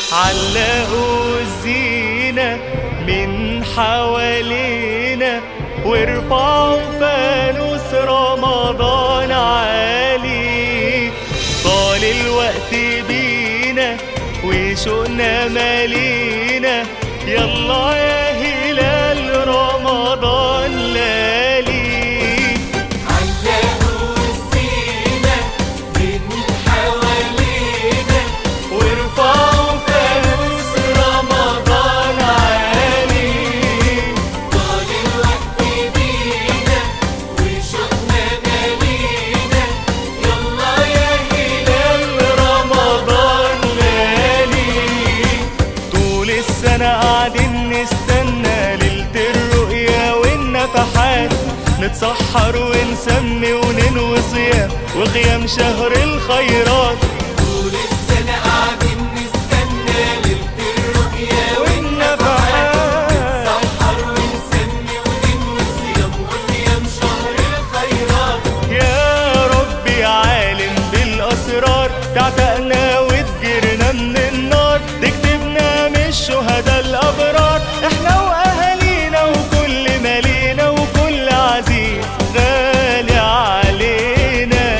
علقوا الزينة من حوالينا وارفعوا فانوس رمضان عالي. طال الوقت بينا وشوقنا مالينا، يلا يا هلال رمضان لالي. علقوا الزينة من حوالينا وارفعوا فانوس رمضان عالي. طال الوقت بينا وشوقنا مالينا، يلا يا هلال رمضان لالي. طول السنة قاعدين نستنى ليلة الرؤيا والنفحات، نتسحر ونسمي وننوي صيام وقيام شهر الخيرات. طول السنة قاعدين نستنى ليلة الرؤيا والنفحات، نتسحر ونسمي وننوي صيام وقيام شهر الخيرات. يا ربي عالم بالأسرار، تعتقنا وتجرنا من النار، تكتبنا من الشهداء الأبرار، احنا وأهالينا وكل مالينا وكل عزيز غالي علينا.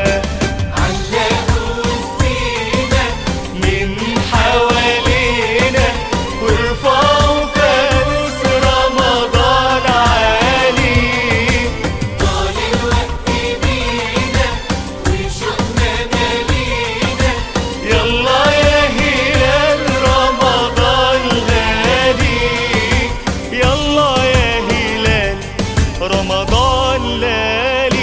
علقوا الزينة من حوالينا وارفعوا فانوس رمضان عالي. طال الوقت بينا وشوقنا مالينا، يلا يا هلال رمضان غالي. يلا يا هلال رمضان لالي.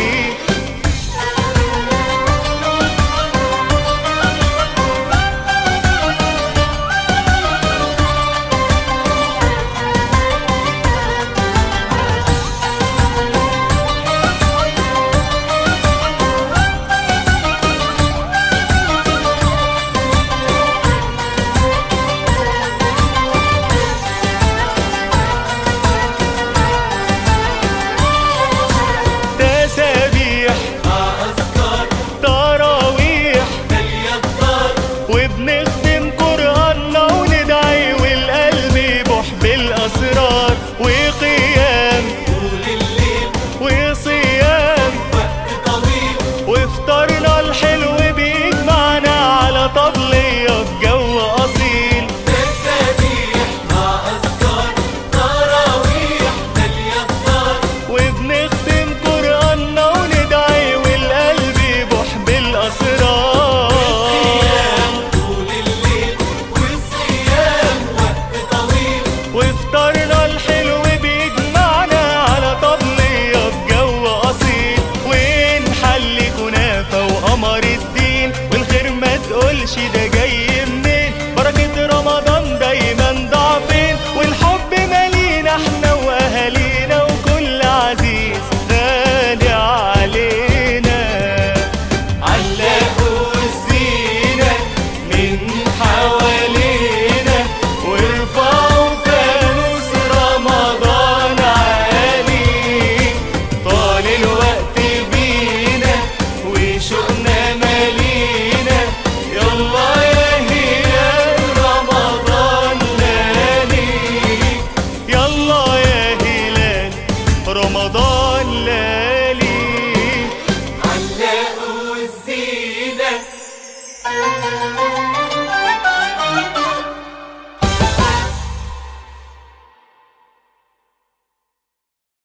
تسابيح مع أذكار تراويح مالية الدار، وبنختم قرآننا وندعي والقلب يبوح بالأسرار. وقيام طول الليل وصيام وقت طويل، وافطارنا الحلو بيجمعنا على طبلية بجو أصيل. تسابيح مع أذكار تراويح مالية الدار، وبنختم قرآننا وندعي والقلب يبوح بالأسرار. طول الليل والصيام وقت طويل، وافطارنا الحلو بيجمعنا على طبلية بجو أصيل. ونحلي كنافة وقمر الدين والخير ما تقولش ده